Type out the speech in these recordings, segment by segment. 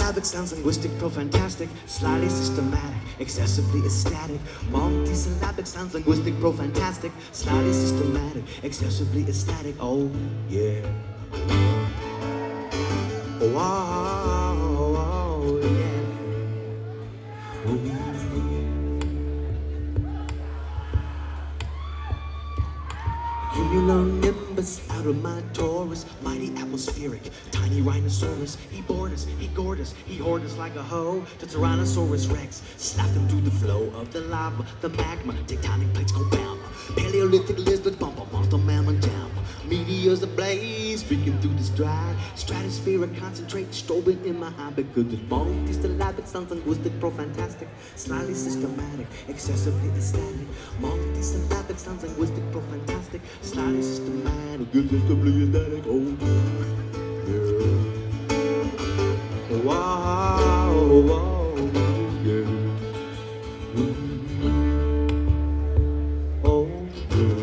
Multisyllabic sounds linguistic, pro-fantastic, slightly systematic, excessively ecstatic. Multisyllabic sounds linguistic, pro-fantastic, slightly systematic, excessively ecstatic. Oh yeah. Oh, oh, oh yeah. Ooh. Cumulonimbus out of my Taurus, mighty atmospheric, tiny rhinoceros. He bored us, he gored us, he hoard us like a hoe. To Tyrannosaurus Rex, slapped him through the flow of the lava, the magma, tectonic plates go bam. Paleolithic lizard bump, a monster mammal jam. Meteors ablaze, streaking through this dry stratosphere. I concentrate, strobing in my eye because it's multisyllabic sounds linguistic, pro-fantastic, slightly systematic, excessively ecstatic. Multisyllabic sounds linguistic, pro-fantastic, slightly systematic, excessively ecstatic. Oh yeah. Wow, wow, yeah. Oh yeah.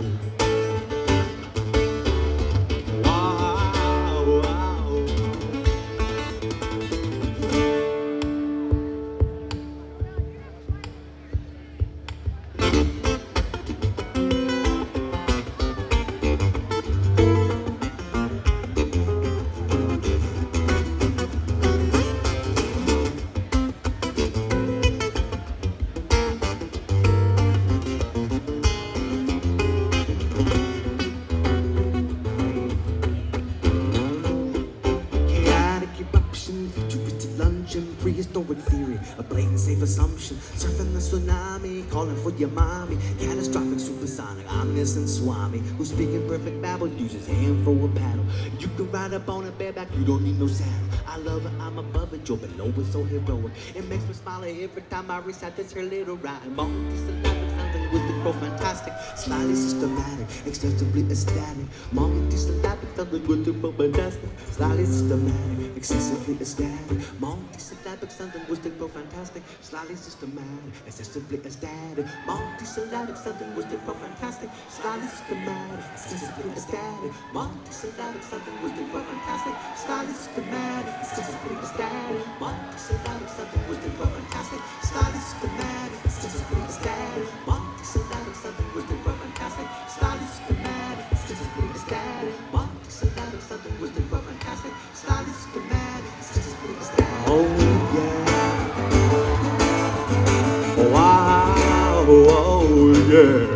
Prehistoric theory, a blatant safe assumption. Surfing the tsunami, calling for your mommy. Catastrophic supersonic, omniscient swami, who speaking perfect babble, uses hand for a paddle. You can ride up on a bareback, you don't need no saddle. I love it, I'm above it, you're below it, so heroic. It makes me smile every time I recite this here little rhyme. Multisyllabic sounds linguistic, pro-fantastic, slightly systematic, extensively ecstatic. Multisyllabic sounds linguistic, pro-fantastic, slightly systematic, excessively ecstatic. Multisyllabic sounds linguistic, pro-fantastic, slightly systematic, excessively ecstatic. Multisyllabic sounds linguistic, pro-fantastic, slightly systematic, excessively ecstatic. Multisyllabic sounds linguistic, pro-fantastic, slightly systematic, excessively ecstatic. Multisyllabic sounds linguistic, pro-fantastic, slightly systematic, excessively ecstatic. Multisyllabic sounds linguistic, pro-fantastic, slightly systematic, excessively ecstatic. Multisyllabic sounds linguistic, pro-fantastic, slightly systematic, excessively ecstatic. Oh yeah. Wow, oh yeah.